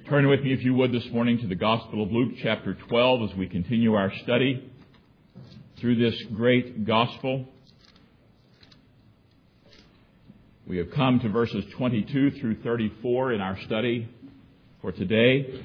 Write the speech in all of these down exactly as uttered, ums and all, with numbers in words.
Turn with me, if you would, this morning to the Gospel of Luke, chapter twelve, as we continue our study through this great Gospel. We have come to verses twenty-two through thirty-four in our study for today.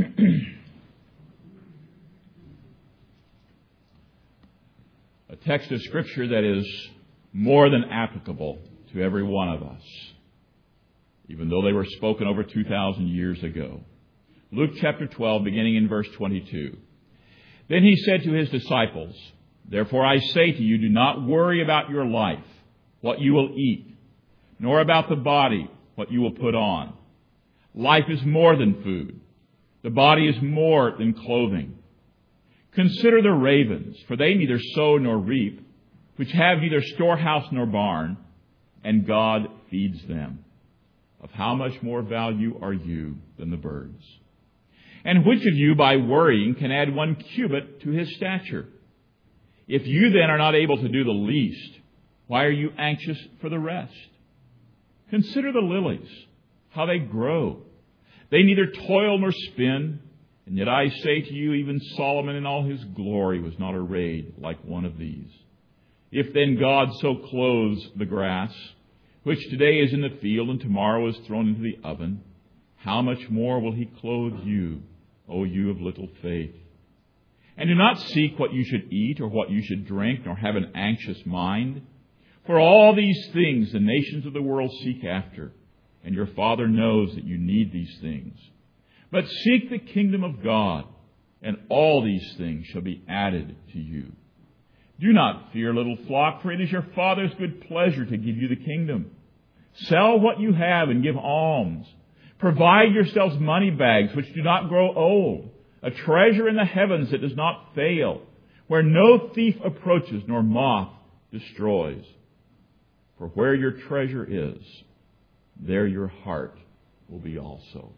A text of Scripture that is more than applicable to every one of us, even though they were spoken over two thousand years ago. Luke chapter twelve, beginning in verse twenty-two. Then he said to his disciples, "Therefore I say to you, do not worry about your life, what you will eat, nor about the body, what you will put on. Life is more than food. The body is more than clothing. Consider the ravens, for they neither sow nor reap, which have neither storehouse nor barn, and God feeds them. Of how much more value are you than the birds? And which of you, by worrying, can add one cubit to his stature? If you then are not able to do the least, why are you anxious for the rest? Consider the lilies, how they grow. They neither toil nor spin, and yet I say to you, even Solomon in all his glory was not arrayed like one of these. If then God so clothes the grass, which today is in the field and tomorrow is thrown into the oven, how much more will he clothe you, O you of little faith? And do not seek what you should eat or what you should drink, nor have an anxious mind. For all these things the nations of the world seek after, and your Father knows that you need these things. But seek the kingdom of God, and all these things shall be added to you. Do not fear, little flock, for it is your Father's good pleasure to give you the kingdom. Sell what you have and give alms. Provide yourselves money bags which do not grow old, a treasure in the heavens that does not fail, where no thief approaches nor moth destroys. For where your treasure is, there your heart will be also."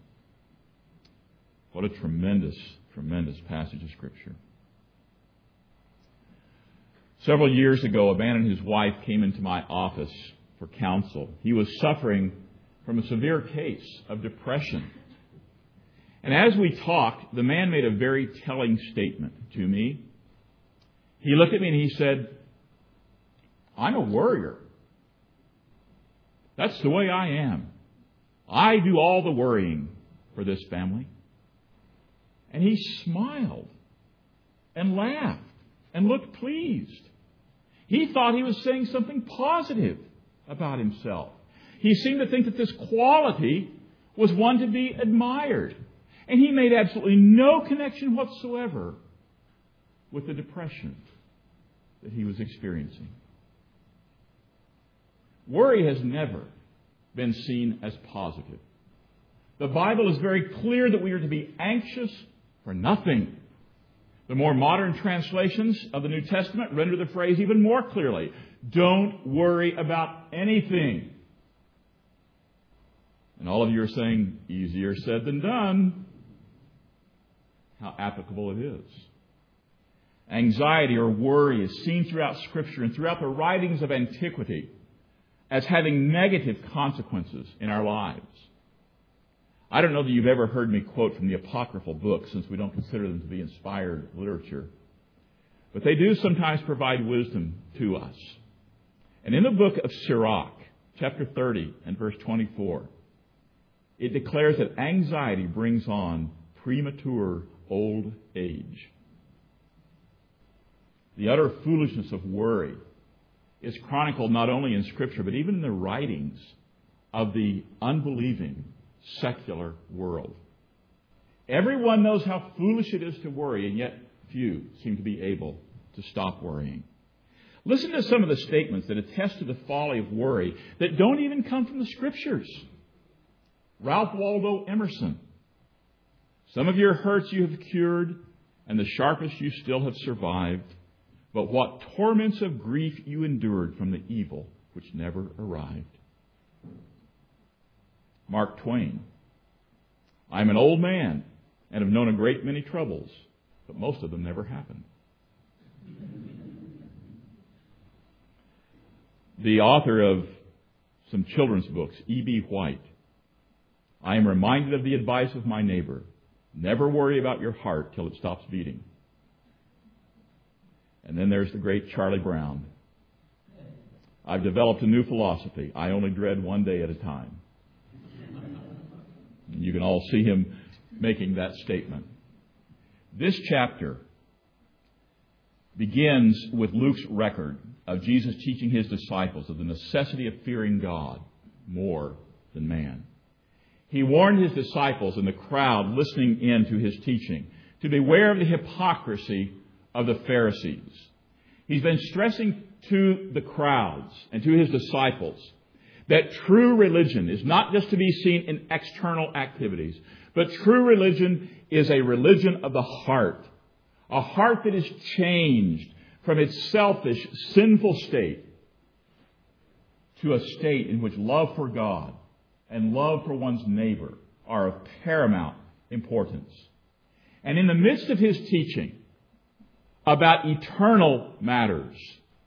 What a tremendous, tremendous passage of Scripture. Several years ago, a man and his wife came into my office for counsel. He was suffering from a severe case of depression. And as we talked, the man made a very telling statement to me. He looked at me and he said, "I'm a worrier. That's the way I am. I do all the worrying for this family." And he smiled and laughed and looked pleased. He thought he was saying something positive about himself. He seemed to think that this quality was one to be admired. And he made absolutely no connection whatsoever with the depression that he was experiencing. Worry has never been seen as positive. The Bible is very clear that we are to be anxious for nothing. The more modern translations of the New Testament render the phrase even more clearly. Don't worry about anything. And all of you are saying, easier said than done. How applicable it is. Anxiety or worry is seen throughout Scripture and throughout the writings of antiquity as having negative consequences in our lives. I don't know that you've ever heard me quote from the apocryphal books, since we don't consider them to be inspired literature. But they do sometimes provide wisdom to us. And in the book of Sirach, chapter thirty and verse twenty-four, it declares that anxiety brings on premature old age. The utter foolishness of worry is chronicled not only in Scripture, but even in the writings of the unbelieving secular world. Everyone knows how foolish it is to worry, and yet few seem to be able to stop worrying. Listen to some of the statements that attest to the folly of worry that don't even come from the Scriptures. Ralph Waldo Emerson: "Some of your hurts you have cured, and the sharpest you still have survived. But what torments of grief you endured from the evil which never arrived." Mark Twain: "I am an old man and have known a great many troubles, but most of them never happened." The author of some children's books, E B White: I am reminded of the advice of my neighbor. Never worry about your heart till it stops beating. And then there's the great Charlie Brown. I've developed a new philosophy. I only dread one day at a time. And you can all see him making that statement. This chapter begins with Luke's record of Jesus teaching his disciples of the necessity of fearing God more than man. He warned his disciples and the crowd listening in to his teaching to beware of the hypocrisy of the Pharisees. He's been stressing to the crowds and to his disciples that true religion is not just to be seen in external activities, but true religion is a religion of the heart, a heart that is changed from its selfish, sinful state to a state in which love for God and love for one's neighbor are of paramount importance. And in the midst of his teaching about eternal matters,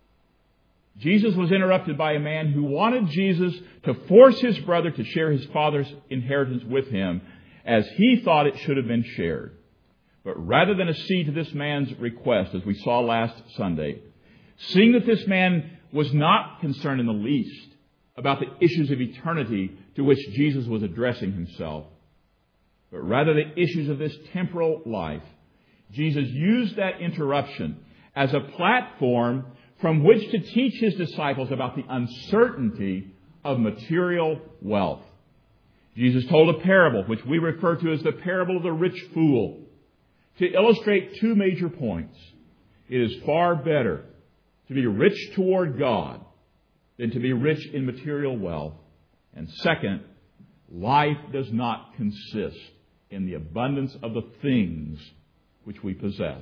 Jesus was interrupted by a man who wanted Jesus to force his brother to share his father's inheritance with him as he thought it should have been shared. But rather than accede to this man's request, as we saw last Sunday, seeing that this man was not concerned in the least about the issues of eternity to which Jesus was addressing himself, but rather the issues of this temporal life, Jesus used that interruption as a platform from which to teach his disciples about the uncertainty of material wealth. Jesus told a parable, which we refer to as the parable of the rich fool, to illustrate two major points. It is far better to be rich toward God than to be rich in material wealth. And second, life does not consist in the abundance of the things which we possess.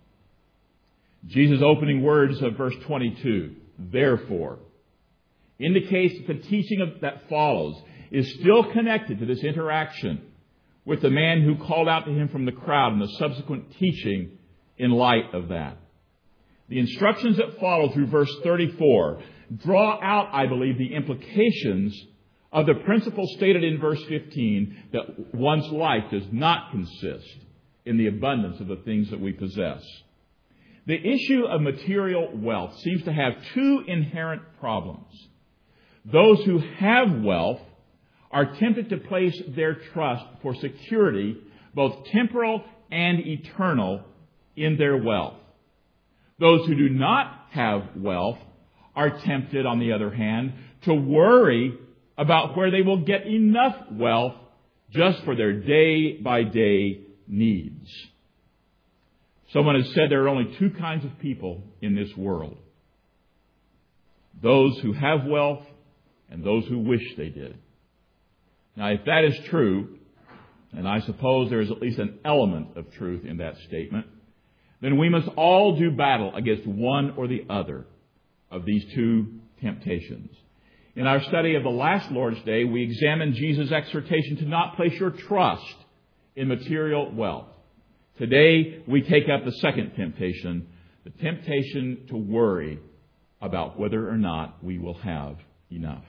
Jesus' opening words of verse twenty-two, therefore, indicates that the teaching of, that follows is still connected to this interaction with the man who called out to him from the crowd and the subsequent teaching in light of that. The instructions that follow through verse thirty-four draw out, I believe, the implications of the principle stated in verse fifteen that one's life does not consist in the abundance of the things that we possess. The issue of material wealth seems to have two inherent problems. Those who have wealth are tempted to place their trust for security, both temporal and eternal, in their wealth. Those who do not have wealth are tempted, on the other hand, to worry about where they will get enough wealth just for their day-by-day needs. Someone has said there are only two kinds of people in this world. Those who have wealth and those who wish they did. Now, if that is true, and I suppose there is at least an element of truth in that statement, then we must all do battle against one or the other of these two temptations. In our study of the last Lord's Day, we examined Jesus' exhortation to not place your trust in material wealth. Today, we take up the second temptation, the temptation to worry about whether or not we will have enough.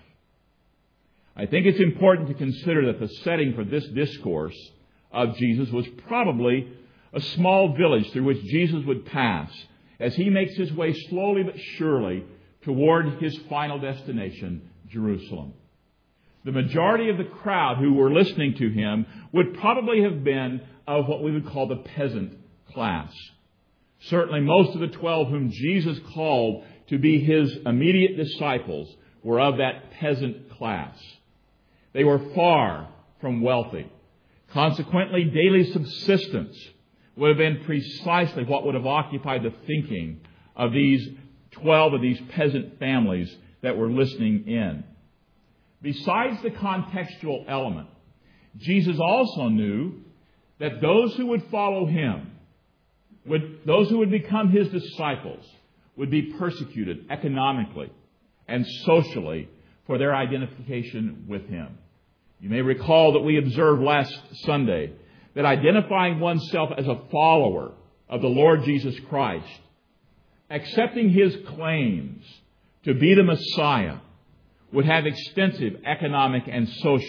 I think it's important to consider that the setting for this discourse of Jesus was probably a small village through which Jesus would pass as he makes his way slowly but surely toward his final destination, Jerusalem. The majority of the crowd who were listening to him would probably have been of what we would call the peasant class. Certainly most of the twelve whom Jesus called to be his immediate disciples were of that peasant class. They were far from wealthy. Consequently, daily subsistence would have been precisely what would have occupied the thinking of these twelve of these peasant families that were listening in. Besides the contextual element, Jesus also knew that those who would follow him, would, those who would become his disciples, would be persecuted economically and socially for their identification with him. You may recall that we observed last Sunday that identifying oneself as a follower of the Lord Jesus Christ, accepting his claims to be the Messiah, would have extensive economic and social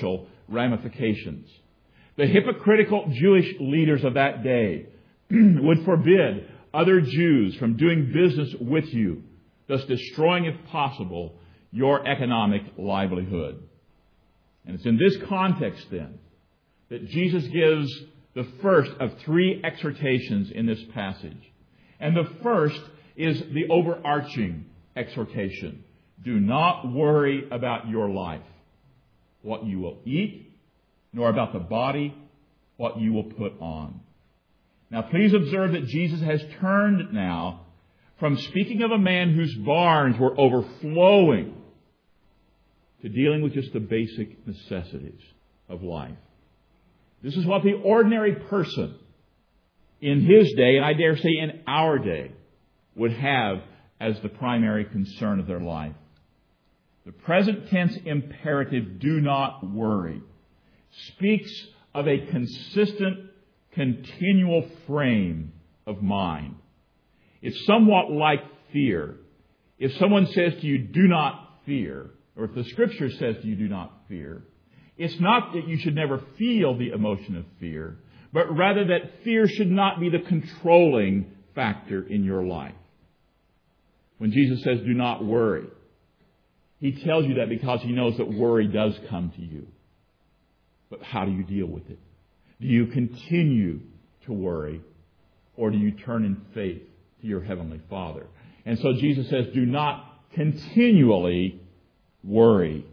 ramifications. The hypocritical Jewish leaders of that day would forbid other Jews from doing business with you, thus destroying, if possible, your economic livelihood. And it's in this context, then, that Jesus gives the first of three exhortations in this passage. And the first is the overarching exhortation. Do not worry about your life, what you will eat, nor about the body, what you will put on. Now, please observe that Jesus has turned now from speaking of a man whose barns were overflowing to dealing with just the basic necessities of life. This is what the ordinary person in his day, and I dare say in our day, would have as the primary concern of their life. The present tense imperative, do not worry, speaks of a consistent, continual frame of mind. It's somewhat like fear. If someone says to you, do not fear, or if the Scripture says to you, do not fear, it's not that you should never feel the emotion of fear, but rather that fear should not be the controlling factor in your life. When Jesus says, do not worry, He tells you that because He knows that worry does come to you. But how do you deal with it? Do you continue to worry, or do you turn in faith to your Heavenly Father? And so Jesus says, do not continually worry.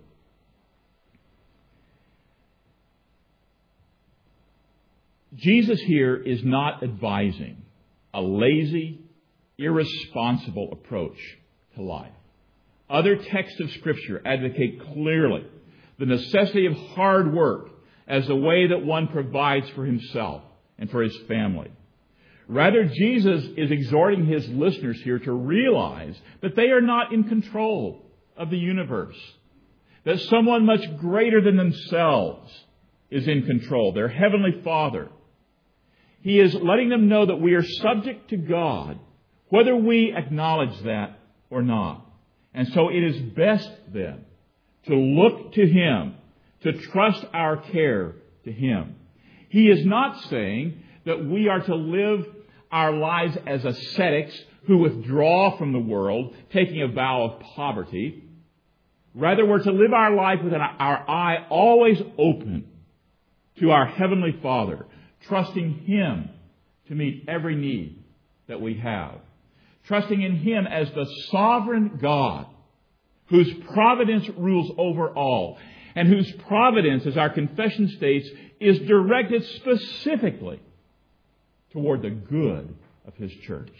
Jesus here is not advising a lazy, irresponsible approach to life. Other texts of Scripture advocate clearly the necessity of hard work as the way that one provides for himself and for his family. Rather, Jesus is exhorting His listeners here to realize that they are not in control of the universe, that someone much greater than themselves is in control, their Heavenly Father. He is letting them know that we are subject to God, whether we acknowledge that or not. And so it is best then to look to Him, to trust our care to Him. He is not saying that we are to live our lives as ascetics who withdraw from the world, taking a vow of poverty. Rather, we're to live our life with our eye always open to our Heavenly Father, trusting Him to meet every need that we have. Trusting in Him as the sovereign God whose providence rules over all, and whose providence, as our confession states, is directed specifically toward the good of His church.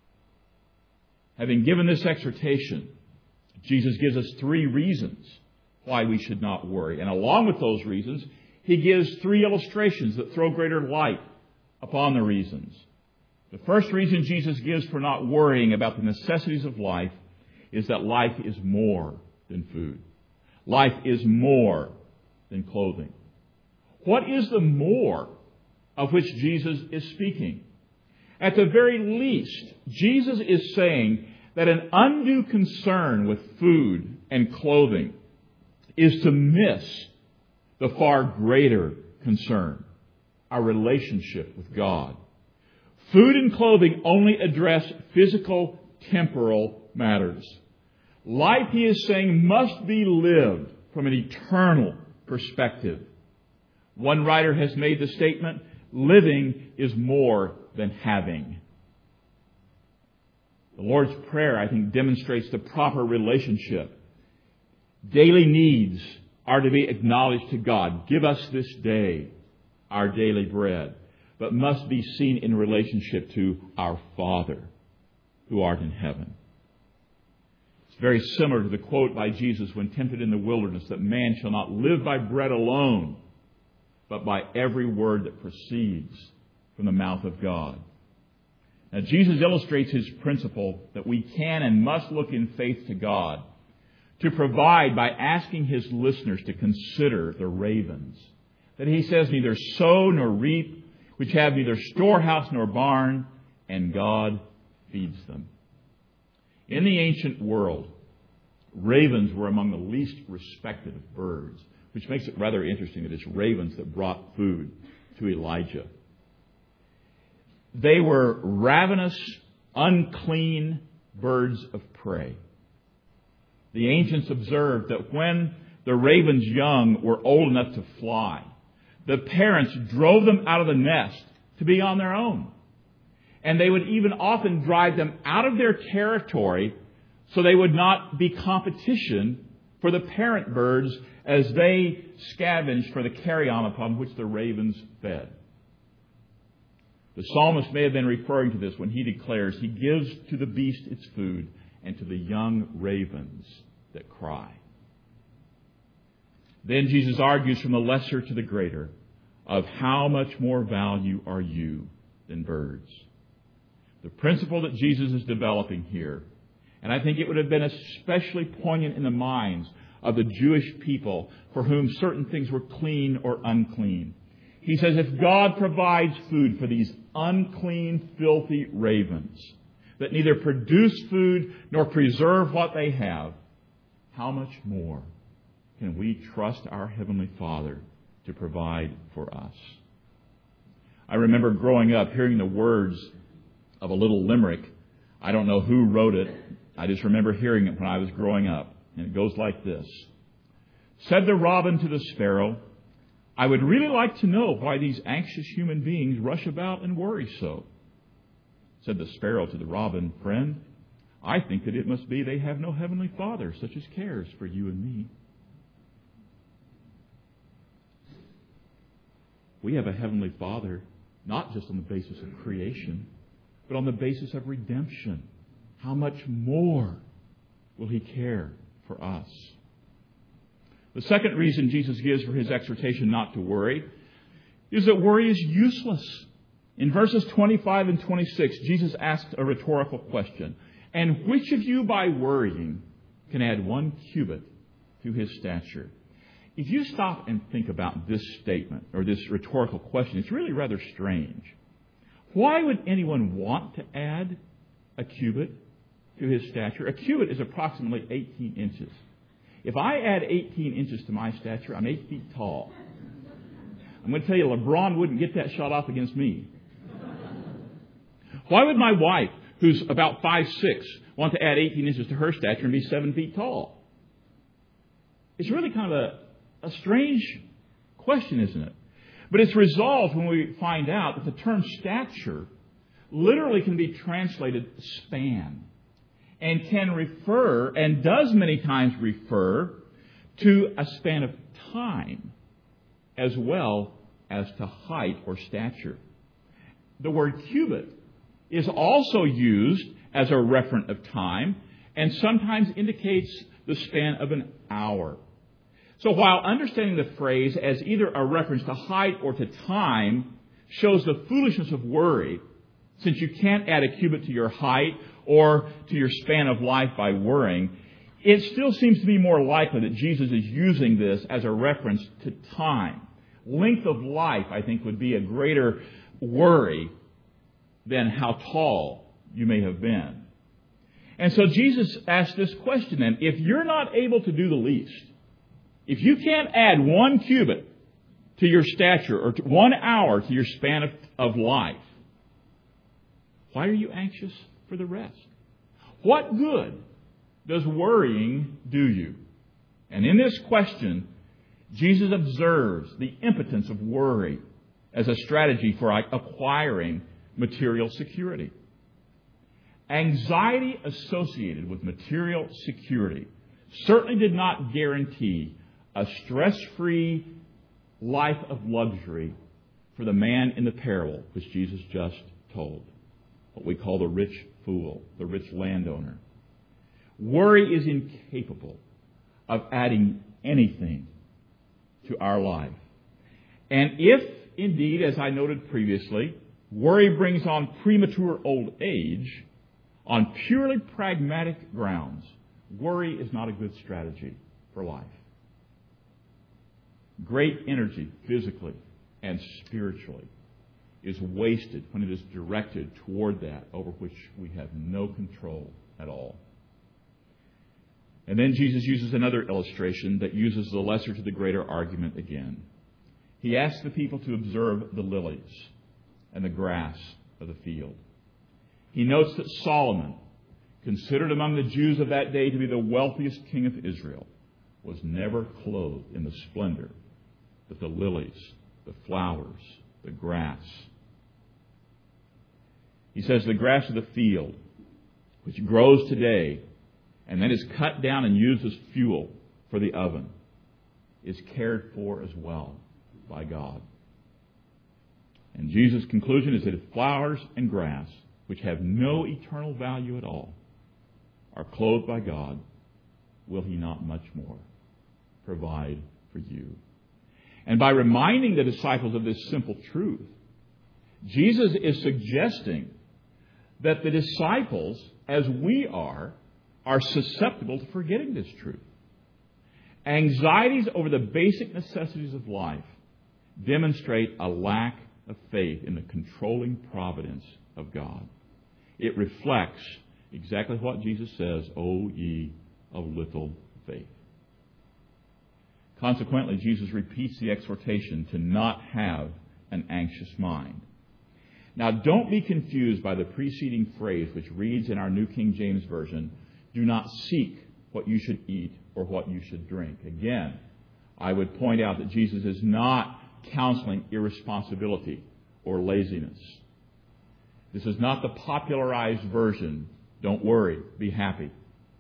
Having given this exhortation, Jesus gives us three reasons why we should not worry. And along with those reasons, He gives three illustrations that throw greater light upon the reasons. The first reason Jesus gives for not worrying about the necessities of life is that life is more than food. Life is more than clothing. What is the more of which Jesus is speaking? At the very least, Jesus is saying that an undue concern with food and clothing is to miss the far greater concern, our relationship with God. Food and clothing only address physical, temporal matters. Life, He is saying, must be lived from an eternal perspective. One writer has made the statement, living is more than having. The Lord's Prayer, I think, demonstrates the proper relationship. Daily needs are to be acknowledged to God. Give us this day our daily bread, but must be seen in relationship to our Father who art in heaven. It's very similar to the quote by Jesus when tempted in the wilderness that man shall not live by bread alone, but by every word that proceeds from the mouth of God. Now, Jesus illustrates His principle that we can and must look in faith to God to provide by asking His listeners to consider the ravens, that He says neither sow nor reap, which have neither storehouse nor barn, and God feeds them. In the ancient world, ravens were among the least respected of birds. which makes it rather interesting that it's ravens that brought food to Elijah. They were ravenous, unclean birds of prey. The ancients observed that when the raven's young were old enough to fly, the parents drove them out of the nest to be on their own. And they would even often drive them out of their territory so they would not be competition for the parent birds as they scavenged for the carrion upon which the ravens fed. The psalmist may have been referring to this when he declares, He gives to the beast its food and to the young ravens that cry. Then Jesus argues from the lesser to the greater of how much more value are you than birds. The principle that Jesus is developing here, and I think it would have been especially poignant in the minds of the Jewish people for whom certain things were clean or unclean. He says, if God provides food for these unclean, filthy ravens that neither produce food nor preserve what they have, how much more can we trust our Heavenly Father to provide for us? I remember growing up hearing the words of a little limerick. I don't know who wrote it. I just remember hearing it when I was growing up. And it goes like this. Said the robin to the sparrow, I would really like to know why these anxious human beings rush about and worry so. Said the sparrow to the robin, friend, I think that it must be they have no heavenly Father such as cares for you and me. We have a heavenly Father not just on the basis of creation, but on the basis of redemption. How much more will He care for us? The second reason Jesus gives for His exhortation not to worry is that worry is useless. In verses twenty-five and twenty-six, Jesus asked a rhetorical question. And which of you by worrying can add one cubit to his stature? If you stop and think about this statement or this rhetorical question, it's really rather strange. Why would anyone want to add a cubit to his stature? A cubit is approximately eighteen inches. If I add eighteen inches to my stature, I'm eight feet tall. I'm going to tell you, LeBron wouldn't get that shot off against me. Why would my wife, who's about five six, want to add eighteen inches to her stature and be seven feet tall? It's really kind of a, a strange question, isn't it? But it's resolved when we find out that the term stature literally can be translated span and can refer, and does many times refer, to a span of time as well as to height or stature. The word cubit is also used as a referent of time and sometimes indicates the span of an hour. So while understanding the phrase as either a reference to height or to time shows the foolishness of worry, since you can't add a cubit to your height or to your span of life by worrying, it still seems to be more likely that Jesus is using this as a reference to time. Length of life, I think, would be a greater worry than how tall you may have been. And so Jesus asked this question then, if you're not able to do the least, if you can't add one cubit to your stature or to one hour to your span of, of life, why are you anxious for the rest? What good does worrying do you? And in this question, Jesus observes the impotence of worry as a strategy for acquiring material security. Anxiety associated with material security certainly did not guarantee a stress-free life of luxury for the man in the parable which Jesus just told, what we call the rich fool, the rich landowner. Worry is incapable of adding anything to our life. And if, indeed, as I noted previously, worry brings on premature old age, on purely pragmatic grounds, worry is not a good strategy for life. Great energy, physically and spiritually, is wasted when it is directed toward that over which we have no control at all. And then Jesus uses another illustration that uses the lesser to the greater argument again. He asks the people to observe the lilies and the grass of the field. He notes that Solomon, considered among the Jews of that day to be the wealthiest king of Israel, was never clothed in the splendor that the lilies, the flowers, the grass. He says the grass of the field, which grows today and then is cut down and used as fuel for the oven, is cared for as well by God. And Jesus' conclusion is that if flowers and grass, which have no eternal value at all, are clothed by God, will He not much more provide for you? And by reminding the disciples of this simple truth, Jesus is suggesting that the disciples, as we are, are susceptible to forgetting this truth. Anxieties over the basic necessities of life demonstrate a lack of faith in the controlling providence of God. It reflects exactly what Jesus says, O ye of little faith. Consequently, Jesus repeats the exhortation to not have an anxious mind. Now, don't be confused by the preceding phrase which reads in our New King James Version, do not seek what you should eat or what you should drink. Again, I would point out that Jesus is not counseling irresponsibility or laziness. This is not the popularized version, don't worry, be happy.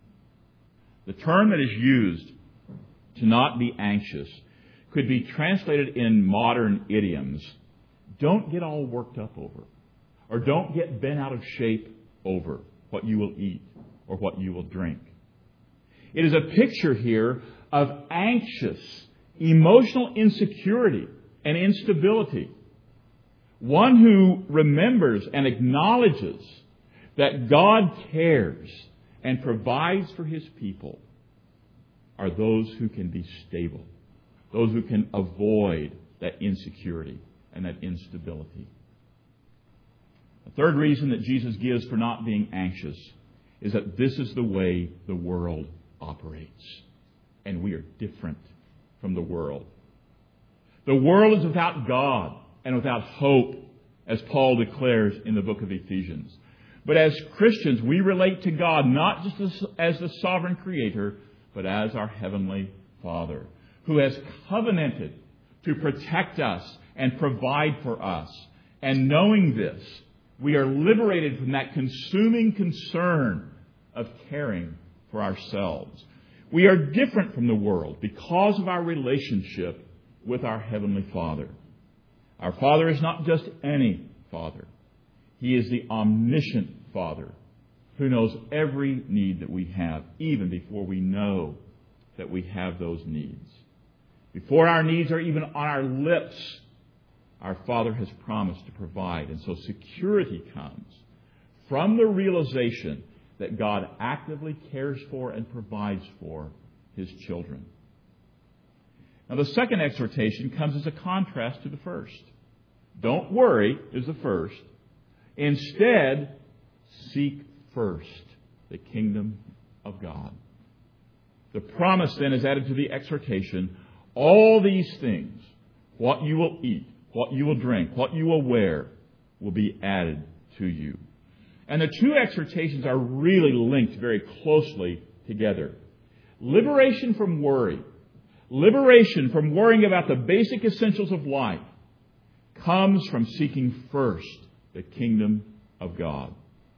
The term that is used, to not be anxious, could be translated in modern idioms, don't get all worked up over, or don't get bent out of shape over what you will eat or what you will drink. It is a picture here of anxious, emotional insecurity and instability. One who remembers and acknowledges that God cares and provides for His people are those who can be stable, those who can avoid that insecurity and that instability. The third reason that Jesus gives for not being anxious is that this is the way the world operates. And we are different from the world. The world is without God and without hope, as Paul declares in the book of Ephesians. But as Christians, we relate to God not just as, as the sovereign Creator, but as our Heavenly Father, who has covenanted to protect us and provide for us. And knowing this, we are liberated from that consuming concern of caring for ourselves. We are different from the world because of our relationship with our Heavenly Father. Our Father is not just any Father. He is the omniscient Father who knows every need that we have, even before we know that we have those needs. Before our needs are even on our lips, our Father has promised to provide. And so security comes from the realization that God actively cares for and provides for His children. Now, the second exhortation comes as a contrast to the first. Don't worry is the first. Instead, seek first the kingdom of God. The promise then is added to the exhortation. All these things, what you will eat, what you will drink, what you will wear, will be added to you. And the two exhortations are really linked very closely together. Liberation from worry, liberation from worrying about the basic essentials of life, comes from seeking first the kingdom of God.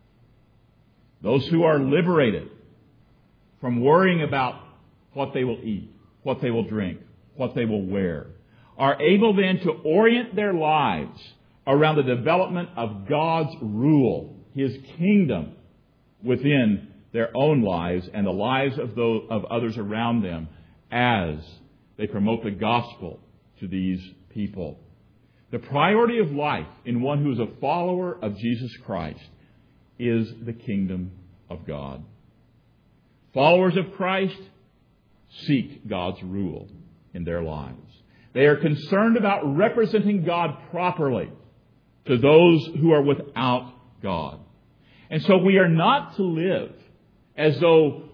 Those who are liberated from worrying about what they will eat, what they will drink, what they will wear, are able then to orient their lives around the development of God's rule, His kingdom, within their own lives and the lives of those of others around them as they promote the gospel to these people. The priority of life in one who is a follower of Jesus Christ is the kingdom of God. Followers of Christ seek God's rule in their lives. They are concerned about representing God properly to those who are without God. And so we are not to live as though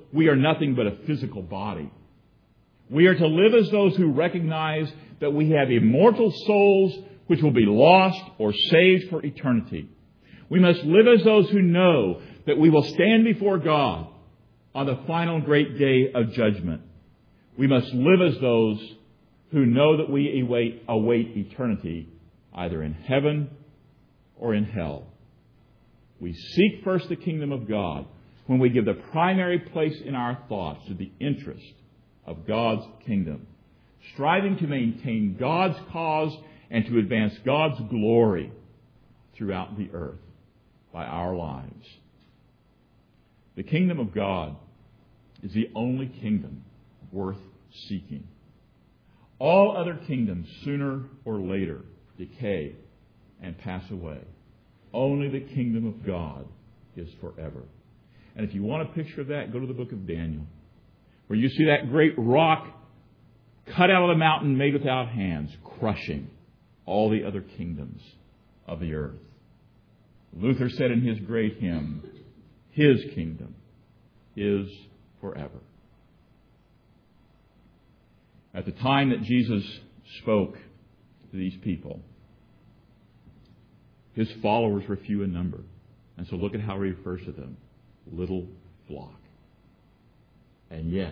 we are nothing but a physical body. We are to live as those who recognize that we have immortal souls which will be lost or saved for eternity. We must live as those who know that we will stand before God on the final great day of judgment. We must live as those who know that we await, await eternity either in heaven or in hell. We seek first the kingdom of God when we give the primary place in our thoughts to the interest of God's kingdom, striving to maintain God's cause and to advance God's glory throughout the earth by our lives. The kingdom of God is the only kingdom worth seeking. All other kingdoms, sooner or later, decay and pass away. Only the kingdom of God is forever. And if you want a picture of that, go to the book of Daniel, where you see that great rock cut out of the mountain, made without hands, crushing all the other kingdoms of the earth. Luther said in his great hymn, His kingdom is forever. At the time that Jesus spoke to these people, His followers were few in number. And so look at how He refers to them. Little flock. And yet,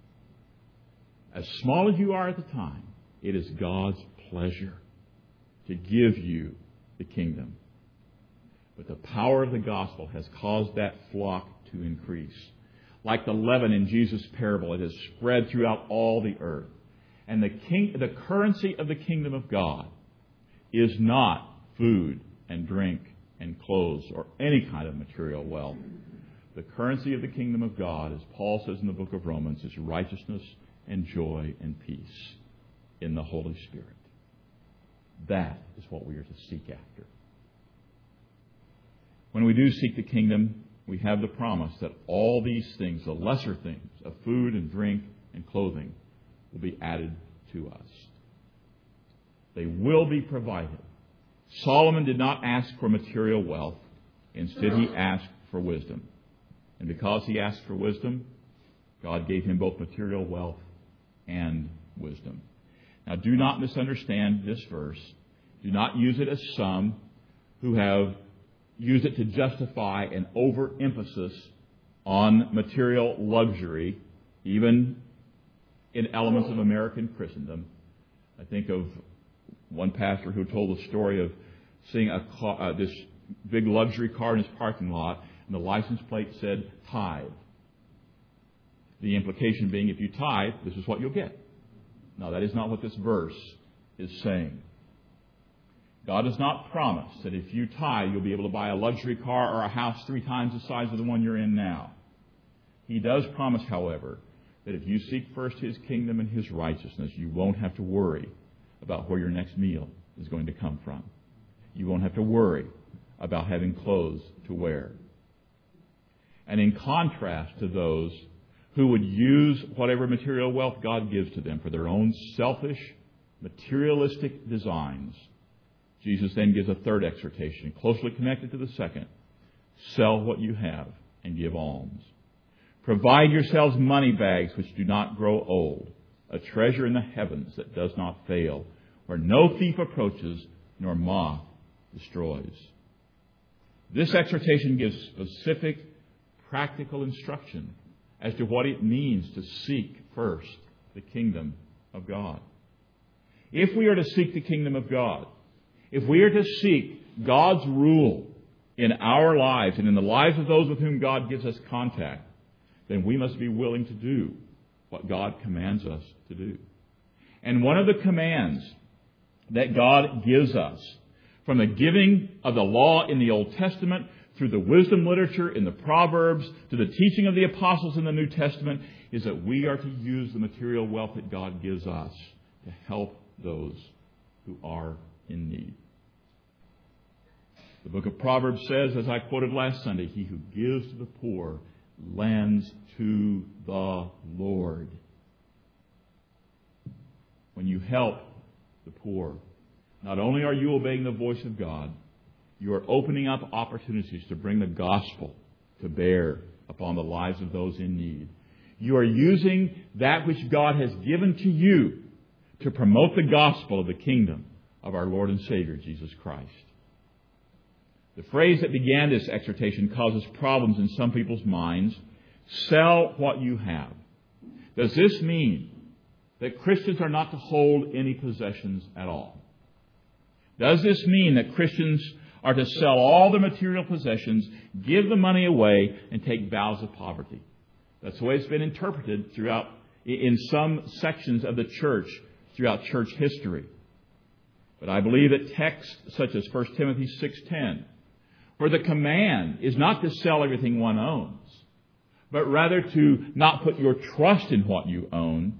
as small as you are at the time, it is God's pleasure to give you the kingdom. But the power of the gospel has caused that flock to increase. Like the leaven in Jesus' parable, it has spread throughout all the earth. And the king, the currency of the kingdom of God is not food and drink and clothes or any kind of material wealth. The currency of the kingdom of God, as Paul says in the book of Romans, is righteousness and joy and peace in the Holy Spirit. That is what we are to seek after. When we do seek the kingdom, we have the promise that all these things, the lesser things of food and drink and clothing, will be added to us. They will be provided. Solomon did not ask for material wealth. Instead, he asked for wisdom. And because he asked for wisdom, God gave him both material wealth and wisdom. Now, do not misunderstand this verse. Do not use it as some who have used it to justify an overemphasis on material luxury, even in elements of American Christendom. I think of one pastor who told the story of seeing a car, uh, this big luxury car in his parking lot, and the license plate said tithe. The implication being, if you tithe, this is what you'll get. Now, that is not what this verse is saying. God does not promise that if you tithe, you'll be able to buy a luxury car or a house three times the size of the one you're in now. He does promise, however, that if you seek first His kingdom and His righteousness, you won't have to worry about where your next meal is going to come from. You won't have to worry about having clothes to wear. And in contrast to those who would use whatever material wealth God gives to them for their own selfish, materialistic designs, Jesus then gives a third exhortation, closely connected to the second. Sell what you have and give alms. Provide yourselves money bags which do not grow old, a treasure in the heavens that does not fail, where no thief approaches nor moth destroys. This exhortation gives specific, practical instruction as to what it means to seek first the kingdom of God. If we are to seek the kingdom of God, if we are to seek God's rule in our lives and in the lives of those with whom God gives us contact, then we must be willing to do what God commands us to do. And one of the commands that God gives us, from the giving of the law in the Old Testament, through the wisdom literature in the Proverbs, to the teaching of the apostles in the New Testament, is that we are to use the material wealth that God gives us to help those who are in need. The book of Proverbs says, as I quoted last Sunday, he who gives to the poor lends to the Lord. When you help the poor, not only are you obeying the voice of God, you are opening up opportunities to bring the gospel to bear upon the lives of those in need. You are using that which God has given to you to promote the gospel of the kingdom of our Lord and Savior, Jesus Christ. The phrase that began this exhortation causes problems in some people's minds. Sell what you have. Does this mean that Christians are not to hold any possessions at all? Does this mean that Christians are to sell all their material possessions, give the money away, and take vows of poverty? That's the way it's been interpreted throughout in some sections of the church throughout church history. But I believe that texts such as First Timothy six ten, where the command is not to sell everything one owns, but rather to not put your trust in what you own,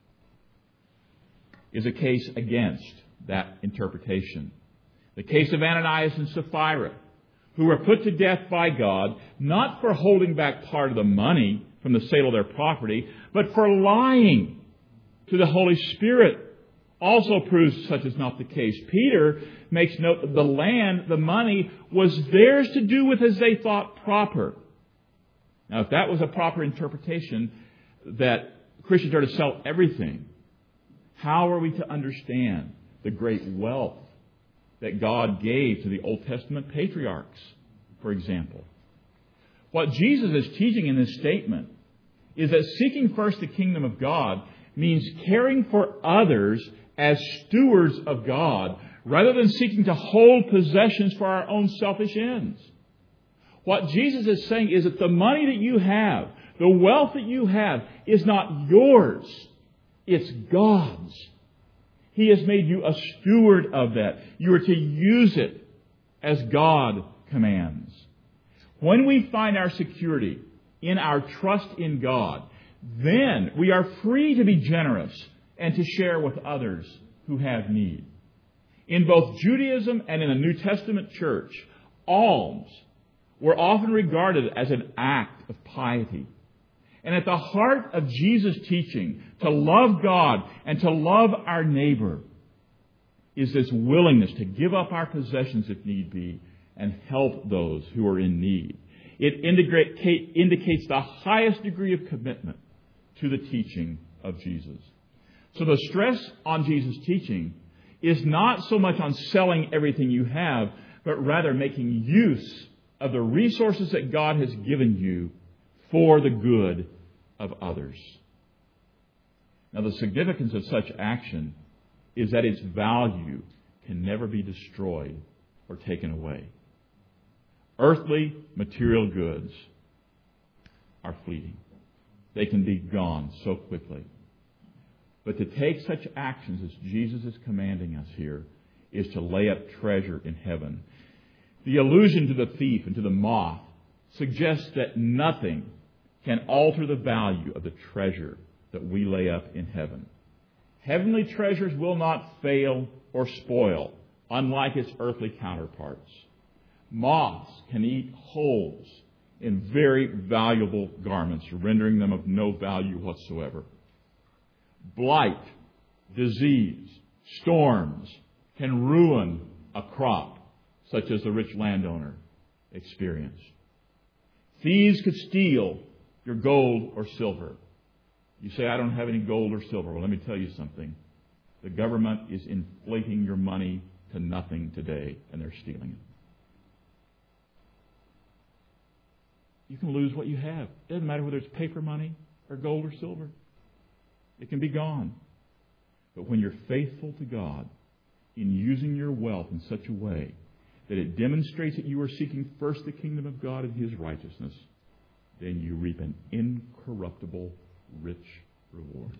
is a case against that interpretation. The case of Ananias and Sapphira, who were put to death by God, not for holding back part of the money from the sale of their property, but for lying to the Holy Spirit, also proves such is not the case. Peter makes note that the land, the money, was theirs to do with as they thought proper. Now, if that was a proper interpretation, that Christians are to sell everything, how are we to understand the great wealth that God gave to the Old Testament patriarchs, for example? What Jesus is teaching in this statement is that seeking first the kingdom of God means caring for others as stewards of God, rather than seeking to hold possessions for our own selfish ends. What Jesus is saying is that the money that you have, the wealth that you have, is not yours. It's God's. He has made you a steward of that. You are to use it as God commands. When we find our security in our trust in God, then we are free to be generous and to share with others who have need. In both Judaism and in the New Testament church, alms were often regarded as an act of piety. And at the heart of Jesus' teaching to love God and to love our neighbor is this willingness to give up our possessions if need be and help those who are in need. It indicates the highest degree of commitment to the teaching of Jesus. So the stress on Jesus' teaching is not so much on selling everything you have, but rather making use of the resources that God has given you for the good of others. Now, the significance of such action is that its value can never be destroyed or taken away. Earthly material goods are fleeting. They can be gone so quickly. But to take such actions as Jesus is commanding us here is to lay up treasure in heaven. The allusion to the thief and to the moth suggests that nothing can alter the value of the treasure that we lay up in heaven. Heavenly treasures will not fail or spoil, unlike its earthly counterparts. Moths can eat holes in very valuable garments, rendering them of no value whatsoever. Blight, disease, storms can ruin a crop, such as the rich landowner experienced. Thieves could steal your gold or silver. You say, I don't have any gold or silver. Well, let me tell you something. The government is inflating your money to nothing today, and they're stealing it. You can lose what you have. It doesn't matter whether it's paper money or gold or silver. It can be gone. But when you're faithful to God in using your wealth in such a way that it demonstrates that you are seeking first the kingdom of God and His righteousness, then you reap an incorruptible, rich reward.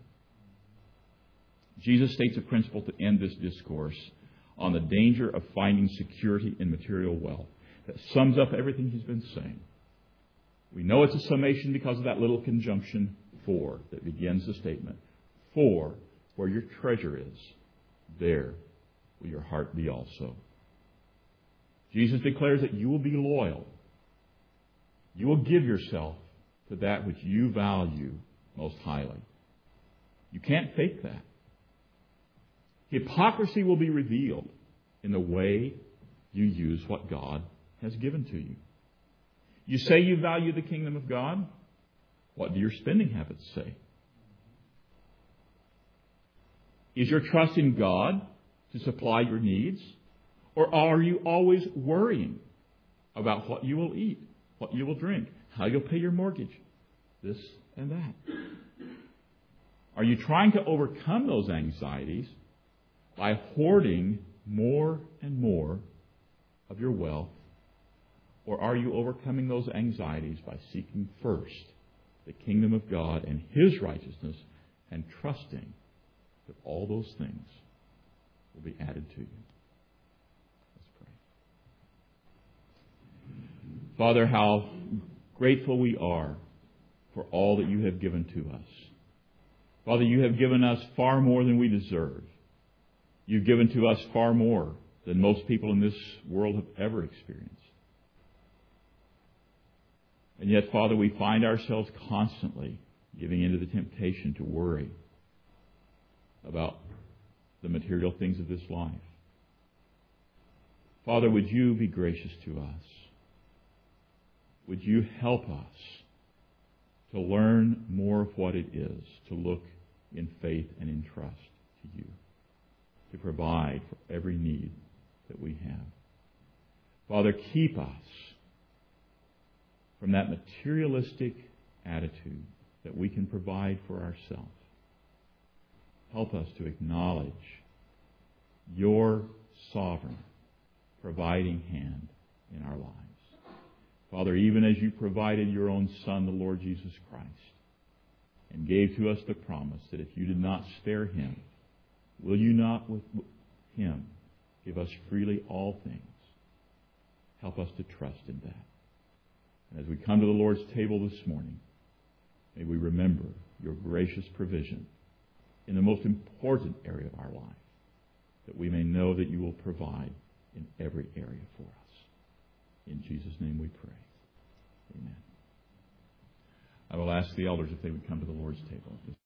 Jesus states a principle to end this discourse on the danger of finding security in material wealth that sums up everything he's been saying. We know it's a summation because of that little conjunction, for, that begins the statement. For, where your treasure is, there will your heart be also. Jesus declares that you will be loyal. You will give yourself to that which you value most highly. You can't fake that. Hypocrisy will be revealed in the way you use what God has given to you. You say you value the kingdom of God? What do your spending habits say? Is your trust in God to supply your needs? Or are you always worrying about what you will eat, what you will drink, how you'll pay your mortgage, this and that? Are you trying to overcome those anxieties by hoarding more and more of your wealth? Or are you overcoming those anxieties by seeking first the kingdom of God and His righteousness and trusting that all those things will be added to you? Let's pray. Father, how grateful we are for all that you have given to us. Father, you have given us far more than we deserve. You've given to us far more than most people in this world have ever experienced. And yet, Father, we find ourselves constantly giving into the temptation to worry about the material things of this life. Father, would you be gracious to us? Would you help us to learn more of what it is to look in faith and in trust to you, to provide for every need that we have. Father, keep us from that materialistic attitude that we can provide for ourselves. Help us to acknowledge your sovereign providing hand in our lives. Father, even as you provided your own Son, the Lord Jesus Christ, and gave to us the promise that if you did not spare him, will you not with him give us freely all things? Help us to trust in that. And as we come to the Lord's table this morning, may we remember your gracious provision in the most important area of our life, that we may know that you will provide in every area for us. In Jesus' name we pray. Amen. I will ask the elders if they would come to the Lord's table.